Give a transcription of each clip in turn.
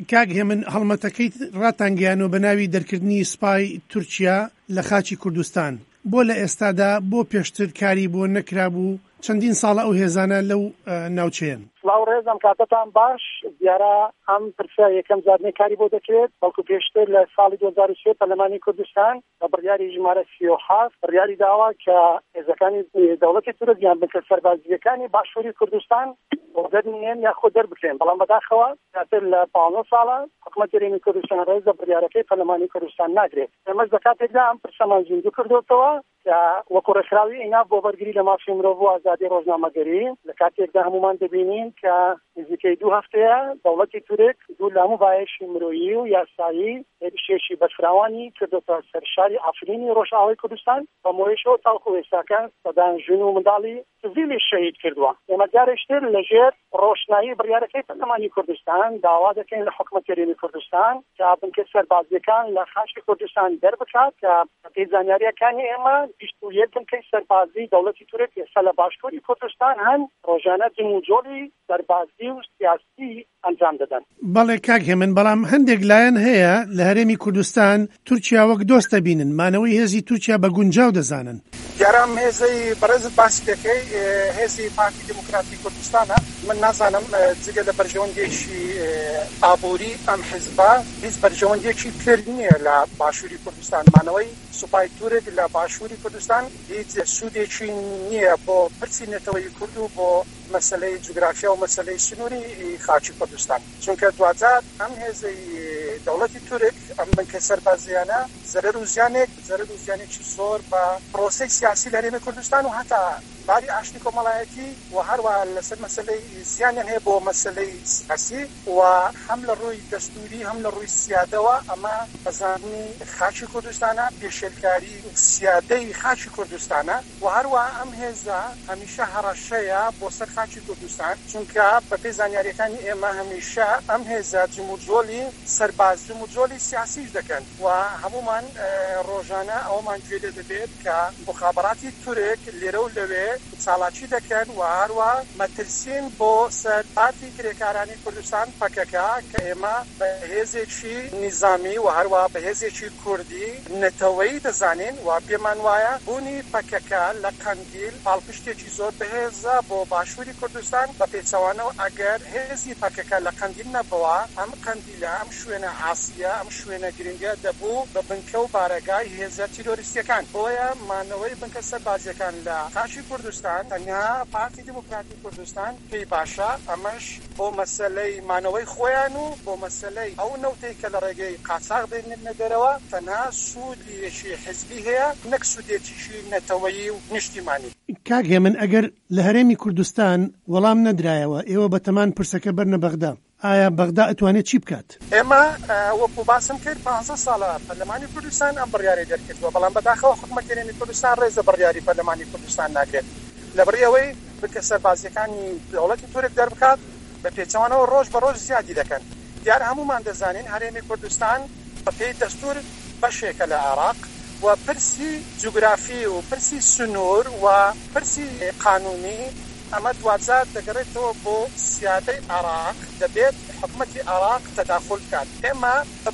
کاک هێمن هەڵمەتەکەی ڕاتانگەیانەوە بە ناوی دەرکردنی سوپای تورکیا لە خاچی کوردستان. بۆ لە ئێستادا بۆ پێشتر کاری بۆ نەکرابوو چەندین ساڵە ئەو هێزانە لەو ناوچەیەن. سڵاو ڕێزم کاتتان باش. دیارە ئەم پرسە یەکەم جارنەی کاری بۆ دەکرێت بەڵکو پێشتر لە ساڵی 2003 پەرلەمانی کوردستان بە بڕیاری ژمارە 37 بڕیاری داوا کە هێزەکانی دەوڵەتی تورکیان بکە سەربازیەکانی باشووری کوردستان بۆ دەرنێن یاخۆ دەربکرێن، بەڵام بەداخەوە زیاتر لە 15 ساڵە حکوومەتی هەرێمی کوردستان ڕێز لە بڕیارەکەی پەرلەمانی کوردستان ناگرێت. ئێمەش بە کاتێکدا ئەم پرسەمان زیندوو کردوتەوە کە وەکو ڕێکخراوی ئیناف بۆ بەرگری لە مافی مرۆڤ و ئازادی ڕۆژنامەگەری لە کاتێکدا هەمومان دەبینین کە نزیکەی 2 هەفتەیە دەوڵەتی تورک دوو لە هەموو بایەشی مرۆیی و یاسایی هێرشێکی بەرفراوانی کردوتە سەر شاری ئافرینی ڕۆژئاوای کوردستان بە مۆیشەوە تاوکو ئێستاکە سەدان ژن و منداڵی سڤیلی شەهید کردووە. ئێمە جارێکتر لەژێر ڕۆشنایی بڕیارەکەی پەرلەمانی کوردستان داوا دەکەین لە حکوومەتی هەرێمی کوردستان کە بنکە سەربازیەکان لە خاشی کوردستان دەربکات کە پێی زانیاریەکانی ئێمە 21 بنکەی سەربازی دەوڵەتی تورک ئێستا لە باشووری کوردستان هەن ڕۆژانە جنگ و جۆڵی سەربازی و سیاسی ئەنجام دەدەن. بەڵێ کاک هێمن، بەڵام هەندێک لایەن هەیە لە هەرێمی کوردستان تورکیا وەک دۆست دەبینن، مانەوەی هێزی تورکیا بە گونجاو دەزانن. دیارم هێزەی بەڕێزت باسی دەکەی هێزی پارتی دموکراتی کوردستانە. من نازانم جگە لە بەرژەوەندێکی ئابووری ئەم حیزبە هیچ بەرژەوەندێکی پێل نییە لە باشووری کوردستان. مانەوەی سوپای تورک لە باشووری کوردستان هیچ سوودێکی نییە بۆ پرسی نێتەوەی کورد و بۆ مەسەلەی جوگرافیا و مەسەلەی سنووری خاچی کوردستان، چونکە دوجار ئەم هێزەی دەوڵەتی تورک ئەم بنکە سەربازیانە زەرەر و زیانێکی زۆر بە پرۆسەی سیاسی لە هەرێمی کوردستان و هەتا باری ئاشتی کۆمەڵایەتی و هەروە لەسەر مەسەلەی زیانیان هەیە بۆ مەسەلەی سیاسی و هەم لە ڕووی دەستوری هەم لە ڕووی سیادەوە ئەمە بەزانانی خاچی کوردستانە پێشێلکاری سیادەی خاچی کوردستانە و هەروە ئەم هێزە هەمیشە هەڕەشەیە بۆ سەر خاچی کوردستان، چونکە بە پێی زانیاریەکانی ئێمە هەمیشە ئەم هێزە جموجۆلی سەرباز جموجۆلی سیاسیش دەکەن و هەمومان ڕۆژانە ئەومان گوێ دەبێت کە مخابەراتی تورک لێرە و لەوێ چالاکی دەکەن و هەروە مەترسین بۆ سەر پارتی کرێکارانی کوردستان پەکەکە کە ئێمە بە هێزێکی نیزامی و هەروە بە هێزێکی کوردی نەتەوەی دەزانین و پێمان وایە بوونی پەکەکە لە قەندیل پاڵپشتێکی زۆر بەهێزە بۆ باشووری کوردستان بە پێچەوانەوە ئەگەر هێزی پەکەکە لە قەندیل نەبەوە ئەم قەندیلە ئەم شوێنە ئاسیە ئەم شوێنە گرنگە دەبوو بە بنکە و بارەگای هێزە تیرۆریستیەکان. بۆیە مانەوەی بنکە سەربازیەکان لە خاچی کوردستان تەنیا پارتی دموکراتی کوردستان پێی باشە، ئەمەش بۆ مەسەلەی مانەوەی خۆیان و بۆ مەسەلەی ئەو نەوتەی کە لە ڕێگەی قاچاق دێنێتە دەرەوە تەنها سوودێکی حزبی هەیە نەک سوودێکیشی نەتەوەیی و نیشتیمانی. کاک هێمن، ئەگەر لە هەرێمی کوردستان وەڵام نەدرایەوە ئێوە بەتەمان پرسەکە بەرنە بەغدا، ئایا بەغدا ئەتوانێت چی بکات؟ ئێمە وەکو باسم کرد 15 ساڵە پەرلەمانی کوردستان ئەم بڕیاری دەرکردووە، بەڵام بەداخەوە حکوومەتی هەرێمی کوردستان ڕێزە بڕیاری پەرلەمانی کوردستان ناگرێت لەبەرەوەی بکە سەربازیەکانی دەوڵەتی تورک دەربکات بە پێچەوانەوە ڕۆژ بە ڕۆژ زیادی دەکەن. دیارە هەمومان دەزانین هەرێمی کوردستان بە پێی دەستور بەشێکە لە عێراق و پرسی جوگرافی و پرسی سنوور و پرسی قانونی ئەمە دوجار دەگەڕێتەوە بۆ سیادەی عێراق، دەبێت حکوومەتی عێراق تەداخل بکات. ئێمە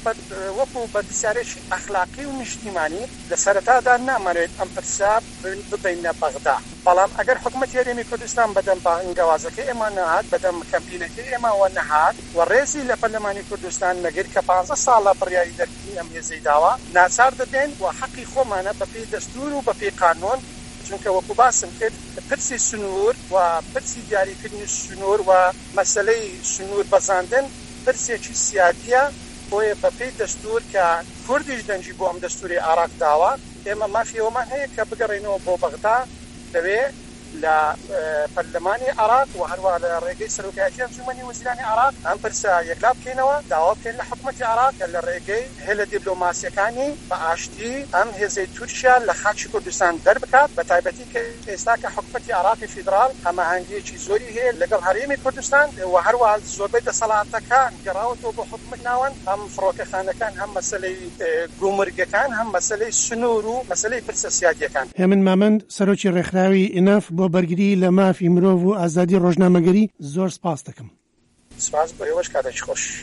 وەکو بەرپرسیارێکی ئەخلاقی و نیشتیمانی لە سەرەتادا نامانوێت ئەم پرسە ببینە بەغدا، بەڵام ئەگەر حکوومەتی هەرێمی کوردستان بەدەم بانگەوازەکەی ئێمە نەهات، بەدەم کەمپینەکەی ئێمەوە نەهات و ڕێزی لە پەرلەمانی کوردستان نەگرت کە 15 ساڵە بڕیاری دەرکردنی ئەم هێزەی داوە، ناچار دەبێن و حەقی خۆمانە بە پێی دەستور و بە پێی قانون، چونکە وەکو باسم کرد پرسی سنوور و پرسی دیاریکردنی سنوور و مەسەلەی سنوور بەزاندن پرسێکی سیادیە، بۆیە بە پێی دەستور کە کوردیش دەنجی بۆ ئەم دەستوری عێراق داوە، ئێمە مافیەوەمان هەیە کە بگەڕێنەوە بۆ بەغدا لەوێ لە پەرلەمانی عێراق و هەروە لە ڕێگەی سەرۆکایەتی ئەنجومەنی وەزیرانی عێراق ئەم پرسە یەکلا بکەینەوە، داوا بکەین لە حکوومەتی عێراق کە لە ڕێگەی هێلە دیپلۆماسیەکانی بە ئاشتی ئەم هێزەی تورکیا لە خاچی کوردستان دەربکات، بە تایبەتی کە ئێستا کە حکوومەتی عێراقی فیدرال هەماهەنگیەکی زۆری هەیە لەگەڵ هەرێمی کوردستان و هەروە زۆربەی دەسەڵاتەکان گەڕاوەتەوە بۆ حکوومەت ناوەن، هەم فڕۆکەخانەکان هەم مەسەلەی گومرگەکان هەم مەسەلەی سنوور و مەسەلەی پرسە سیادیەکان. هێمن مامەند، سەرۆکی ڕێکخراوی ئیناف بۆ بەرگری لە مافی مرۆڤ و ئازادی ڕۆژنامەگەری، زۆر سپاس دەکەم. سپاس بۆ ئێوەش، کاتێکی خۆش.